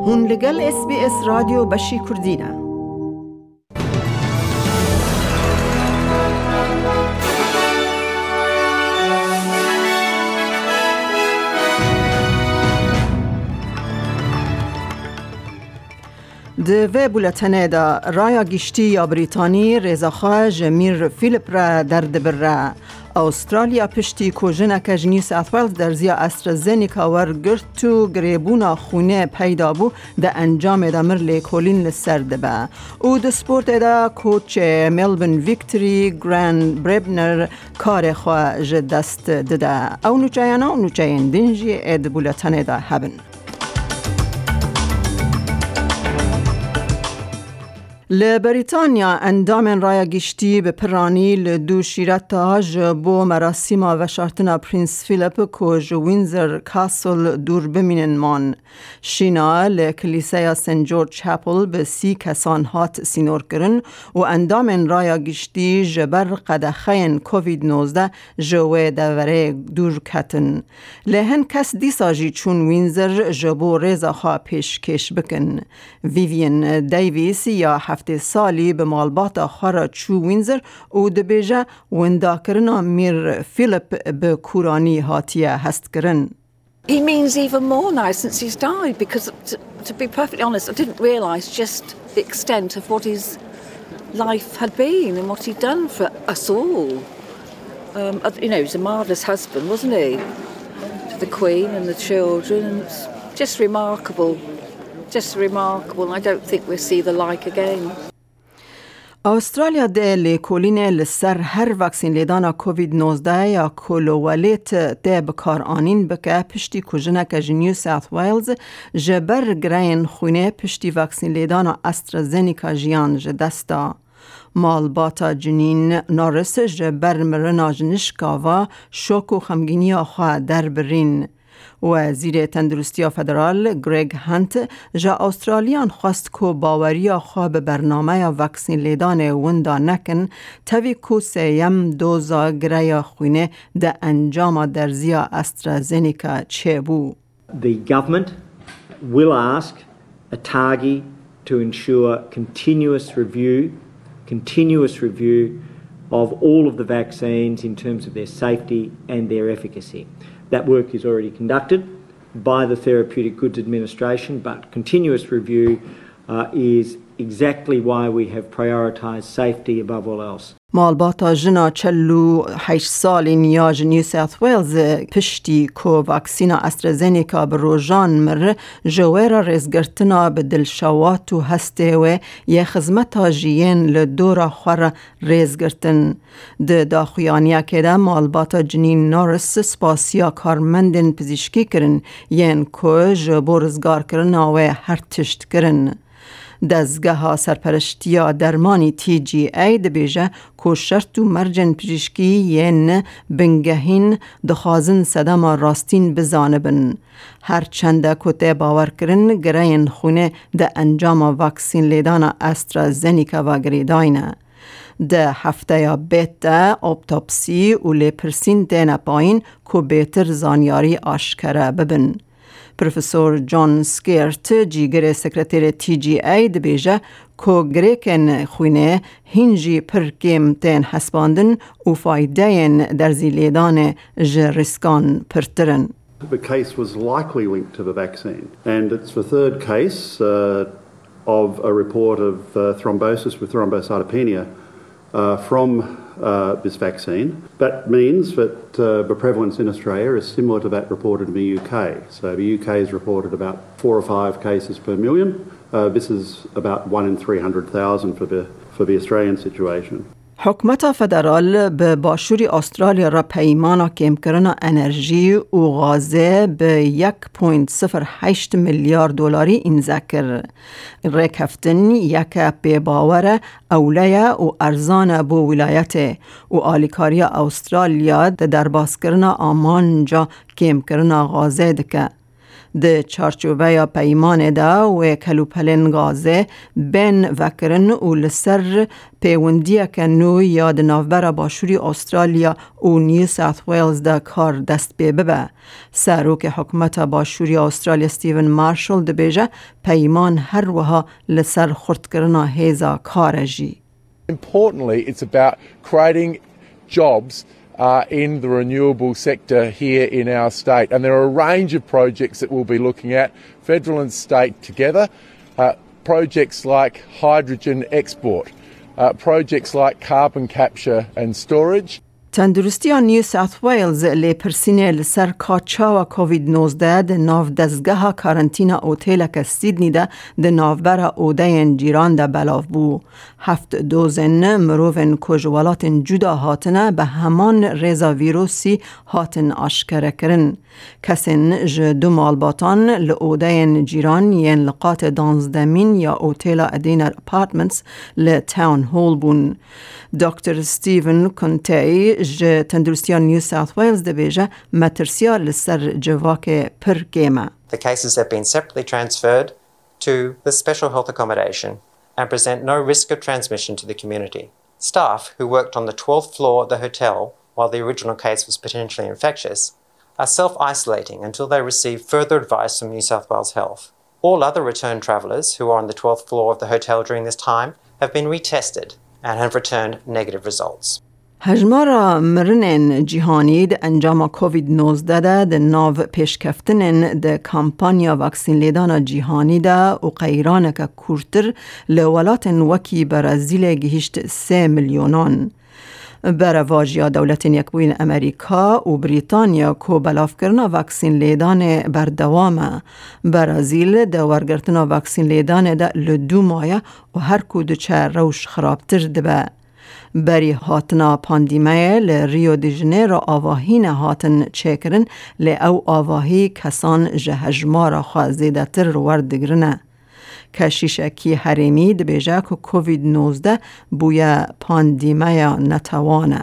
هون لگل SBS رادیو بشی کردینه. دوی بولتنه دا رایا گشتی یا بریتانی رزاخواه جمیر فیلیپ را درد بره. استرالیا پشتی کوژنه که نیو ساوت ویلز در زیا استرازنیکا ورگرت و گریبونا خونه پیدا بو ده انجام دا مرلی کولین لسرده با. او ده سپورت دا کوچ ملبن ویکتری گران بربنر کار خواه جدست دده. او نوچایانا و نوچاین دنجی اید بولتنه دا هبن. لبریتانیا اندام رای گشتی به پرانی لدو شیرتا جبو مراسم و شارتنا پرنس فیلیپ کوج وینزر کاسل دور بمینن من. شینا لکلیسای سنت جورج چپل به 30 کسان هات سینور کرن و اندام رای گشتی جبر قدخین کووید 19 جوه دوره دور کتن. لهن کس دیساجی چون وینزر جبو رزا خواه پیش کش بکن. ویوین دیویس یا هفته سالی به مالبات خارا چو وینزر او دبیجه ونداکرنا میر فیلیپ به کورانی هاتیه هست کرن. He means even more now since he's died, because to be perfectly honest, I didn't realise just the extent of what his life had been and what he'd done for us all. You know, he was a marvellous husband, wasn't he? To the Queen and the children, and it's just remarkable. Just remarkable, and I don't think we'll see the like again. استرالیا ده لیکولین لسر هر وکسین لیدانا کووید 19 یا کلوولیت ده بکار آنین بکه پشتی کجنه که نیو ساوت ویلز جبر گرین خونه پشتی وکسین لیدانا استرازنیکا جیان جدستا. مالباتا جنین نارس جبر مرنا جنشکاوا شوک و خمگینی آخوا در برین. وزیر تندرستی فدرال گریگ هانت جا استرالیان خواست که باوری خواب برنامه وکسین لیدان وندا نکن تاوی که سیم دوزا گریا خونه ده انجام درزیا استرازنیکا چه بو. The government will ask ATAGI to ensure continuous review of all of the vaccines in terms of their safety and their efficacy. That work is already conducted by the Therapeutic Goods Administration, but continuous review is exactly why we have prioritised safety above all else. مالباتا جنا 48 سالی نیاج نیو ساوت ویلز پشتی کو واکسینا استرازنیکا بروجان مر جویرا رزگرتنا به دلشوات و هسته و یه خزمتا جیین لدورا خور رزگرتن. ده داخویانیا که ده مالباتا جنین نارس سپاسیا کارمندن پزیشکی کرن ین کو جبو رزگار کرن و هر تشت کرن. دزگاه سرپرشتیا درمانی TGA دبیجه که شرط و مرجن پزشکی ین بنگهین دخوازن صدام راستین بزانبن. هر چنده کته باور کرن گرین خونه ده انجام واکسین لیدان استرازنیکا و گریداینه. ده هفته یا بیتا اوپتوپسی و لیپرسین دینه پایین که بیتر زانیاری آشکره ببن. پروفسور جان سکیرت جیگر سکرتیر TGA دبیجه که گریکن خونه هنجی پرکیم تین حسباندن و فایدهین در زیلیدان جرسکان پرترن. The case was likely linked to the vaccine, and it's the third case of a report of thrombosis with thrombocytopenia from this vaccine. That means that the prevalence in Australia is similar to that reported in the UK. So the UK has reported about 4 or 5 cases per million. This is about 1 in 300,000 for the Australian situation. حکومت فدرال به باشوری استرالیا را پیمانا کم کردن انرژی و غازه به 1.08 میلیارد دلاری انذکر. رکفتن یک به باور اولیه و ارزان بو ولایت و آلیکاری استرالیا در باز کردن آمان جا کم کردن غازه دکه. ده چارچوبه پیمان دا و کلوپلن غازه بین وکرن و لسر پیوندیه که نو یاد نافبر باشوری استرالیا و نیو ساوث ویلز دا کار دست ببه. سروک حکومت باشوری استرالیا ستیون مارشال ده بیجه پیمان هر وها لسر خورد کرنا هیزا کار جی. Importantly, it's about creating jobs in the renewable sector here in our state. And there are a range of projects that we'll be looking at, federal and state together. Projects like hydrogen export, projects like carbon capture and storage. تندرستی نیو ساوث ویلز لی پرسینه لسر کاچا و کووید 19 ده ناو دزگاه کارنتینا اوتیل که سیدنی ده ناوبر اوده جیران ده بلاف بو. 7 دوزن مروفن کجوالات جدا هاتنه به همان ریزا ویروسی هاتن آشکره کرن. کسین جدو مالباتان لعوده جیران ین لقات دانزدمین یا اوتیل ادینر اپارتمنتس لتاون هول بون. دکتر ستیون کنتی ج تندرستیان نیو ساوث ویلز ده بیجه مترسیا لسر جواک پر گیمه. The cases have been separately transferred to the special health accommodation and present no risk of transmission to the community. Staff who worked on the 12th floor of the hotel while the original case was potentially infectious are self-isolating until they receive further advice from New South Wales Health. All other return travellers who are on the 12th floor of the hotel during this time have been retested and have returned negative results. هجمارا مرنن جهانی ده انجام کووید 19 ده ناو پیشکفتنن ده کامپانیا واکسین لیدان جهانی ده و قیران که کورتر لولات وکی برازیل گهشت 3 میلیونان. برواجیا دولت یکبوین امریکا و بریتانیا کو بلاف کرنا واکسین لیدان بردوامه. برازیل ده ورگرتنا واکسین لیدان ده لدو مایه و هر کود چه روش خرابتر ده به. بری هاتنا پاندیمه لریو دی ژنیرو آواهین هاتن چکرن لی او آواهی کسان جهجمارا خوازیده تر وردگرنه. کشیشکی حریمی ده بیجه که کووید 19 بویا پاندیمه نتوانه.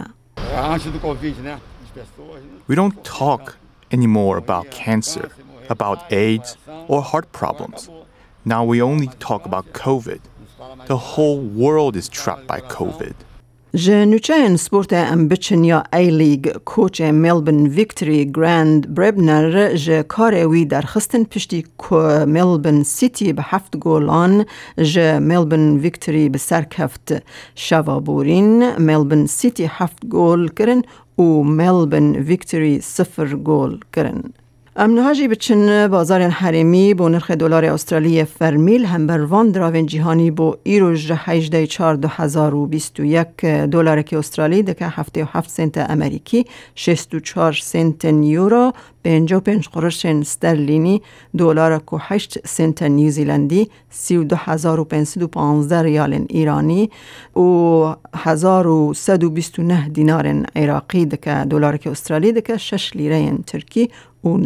We don't talk anymore about cancer, about AIDS or heart problems. Now we only talk about COVID. The whole world is trapped by COVID. جنوچین سپورت ام بچن یا ای لیگ کوچ ملبن ویکتوری گراند بربنر ج کاروی در خستن پشتی ملبن سیتی به 7 گولان ج ملبن ویکتوری به سرکفت شوابورین ملبن سیتی 7 گول کرن و ملبن ویکتوری 0 گول کرن. امنهاجی بچن بازار حریمی با نرخ دلار استرالی فرمیل هم بر وان دراوین جهانی با ایروج 18,421 دلار که استرالی دکه 77 سنت امریکی 64 سنت یورو 55 قرش استرلینی دلار که 8 سنت نیوزیلندی 32,515 ریال ایرانی و 1,129 دینار عراقی دکه دلار که استرالی دکه 6 لیره ترکی و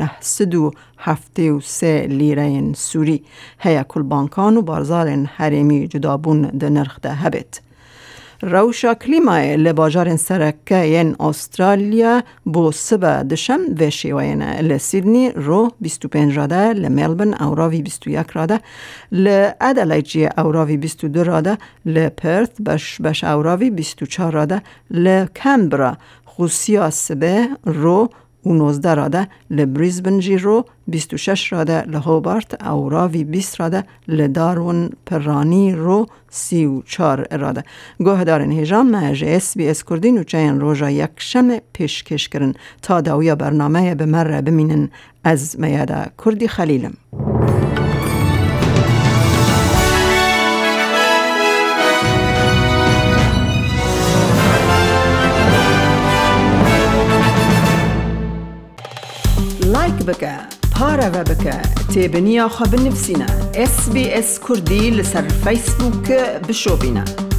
973 لیره سوری. هیا کل بانکان و بازار حریمی جدابون ده نرخ ده هبت. روشا کلیمای لباجار سرکه ین استرالیا بو سبا دشم و شیوین لسیدنی رو 25 راده لملبن اوراوی 21 راده لادلایجی اوراوی 22 راده لپرث بش اوراوی 24 راده لکمبرا خوسیا سبه رو و 19 راده لبریزبن جی رو 26 راده لهوبارت اوراوی 20 راده لدارون پرانی رو 34 راده. گوه دارن هجام مهج SBS کردین و چین روژا یک شم پیشکش کرن تا داویا برنامه بمره بمینن از میاده کردی خلیلم. لایک بکه، پاره و بکه، تیبنیا خواب نفسینا SBS کردی لسر فیسبوک بشو بینا.